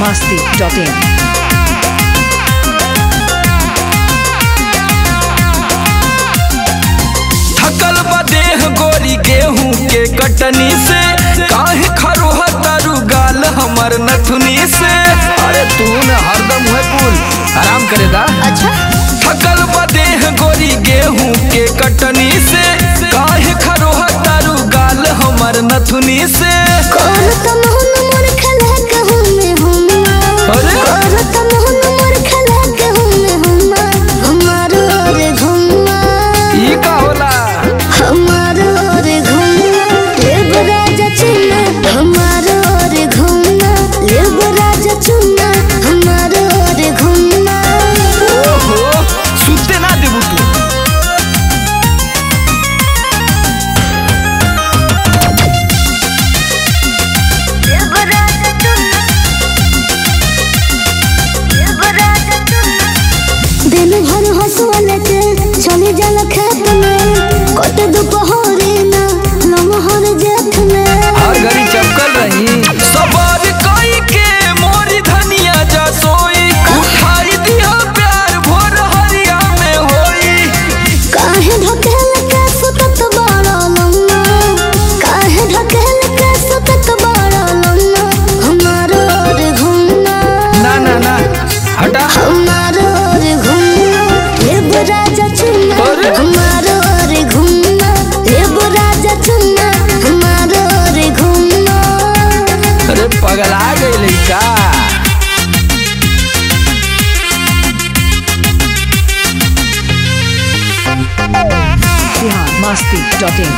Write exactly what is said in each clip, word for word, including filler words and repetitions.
masti dot in. थकल बदेह गोरी गेहूं के कटनी से काहे खरोहा तारू गाल हमर नथुनी से। अरे तू न हरदम हुए कुल आराम करे दा। अच्छा थकल बदेह गोरी गेहूं के कटनी से काहे खरोहा तारू गाल हमर नथुनी से। कौन तमहन मोर खला कहूं मैं हूं। अरे कौन तमहन मोर खला कहूं मैं हूं। हमारो रे घुमा ई का होला हमारो रे घुमा लेब राजा चुना। हमारो रे घुमा लेब राजा चुना। हमारो रे घुमा ओहो सुते ना देबू तू। लेब राजा चुना। लेब राजा चुना। दिन भर हंसुआ लेके चले जाला खेत में कट दोपहरी ना लमहर जेठ में। हर घड़ी चपकल रही सबर कई के मोरी धनिया जा सोई। उठाई दिया प्यार भोर हरिया में होई। काहे ढकेल के सुतत बाड़ा लम्मा। काहे ढकेल के सुतत बाड़ा लम्मा। हमारो रे घुमा ना ना ना हटा। हमारो रे घुमा लेब राजा चुना। अरे? हमारो रे घुमा लेब राजा चुना। हमारो रे घुमा अरे पगला गई लड़का। Bihar masti dot in.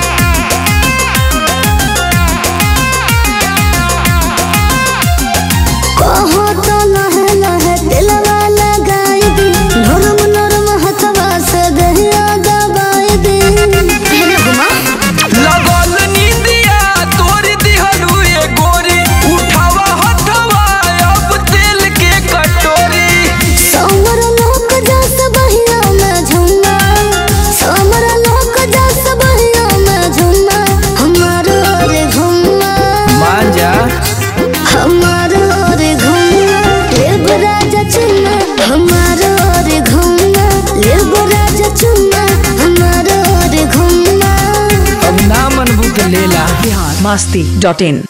कहो तो लहे लहे दिलवा लगाई दी। नरम नरम हथवा से दहिया दबाई दी। घुमा लगल नींदिया तोरी दिहलू ये गोरी। उठावा हथवा अब तेल के कटोरी। समर लोक जस बहिया में झुमा। समर लोक जस बहिया में झुमा। हमारो रे घुमा मान जा हमारो रे घुमा लेब राजा चुना। हमारो रे घुमा लेब राजा चुना। हमारो रे घुमा अब ना मनबू तो लेला। Bihar masti dot in.